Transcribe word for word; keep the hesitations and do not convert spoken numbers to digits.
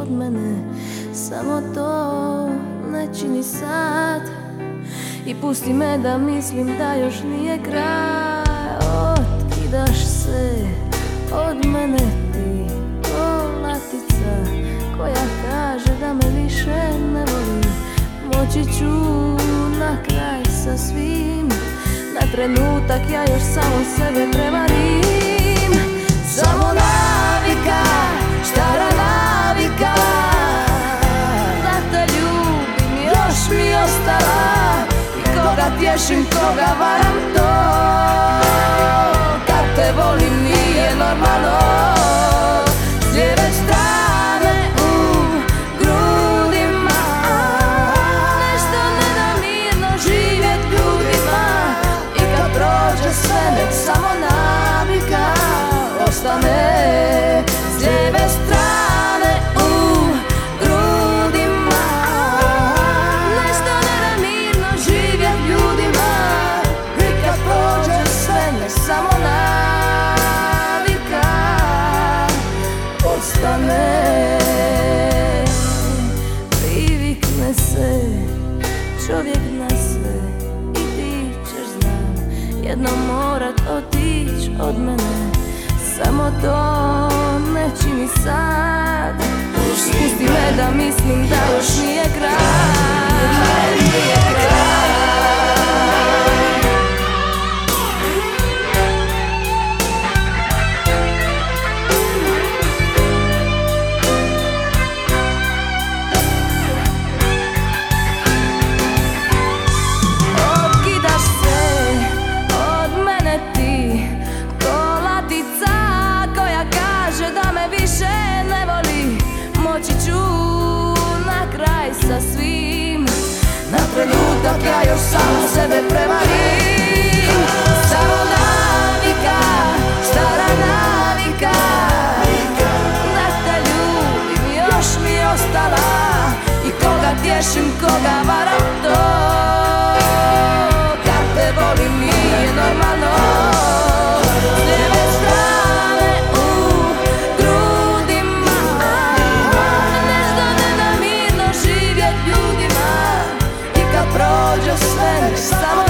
od mene, samo to ne čini sad. I pusti me da mislim da još nije kraj. Otkidaš se od mene ti, ko latica koja kaže da me više ne voli. Moći ću na kraj sa svim, na trenutak ja još samo sebe prevarim. Samo navika, stara navika, da te ljubim, još mi ostala. I koga tješim, koga varam, to kad te volim nije normalno. S lijeve strane u grudima nešto ne da mirno živjet ljudima. I kad prođe sve nek samo navika ostane. S lijeve strane u grudima nešto ne da mirno živjet ljudima. I kad prođe sve nek samo navika ostane. Privikne se čovjek na sve i ti ćeš, znam, jednom morat otić od mene. Samo to ne čini sad. Pusti me da mislim da još nije kraj, nije kraj. Otkidaš se od mene ti, ko latica koja kaže da me više ne voli. Moći ću na kraj sa svim, na trenutak ja još samo sebe prevarim. Samo navika, stara navika, da te ljubim, još mi ostala. I koga tješim, koga varam, to kad te volim nije normalno. S lijeve strane u grudima nešto ne da mirno živjet ljudima. I kad prođe sve nek samo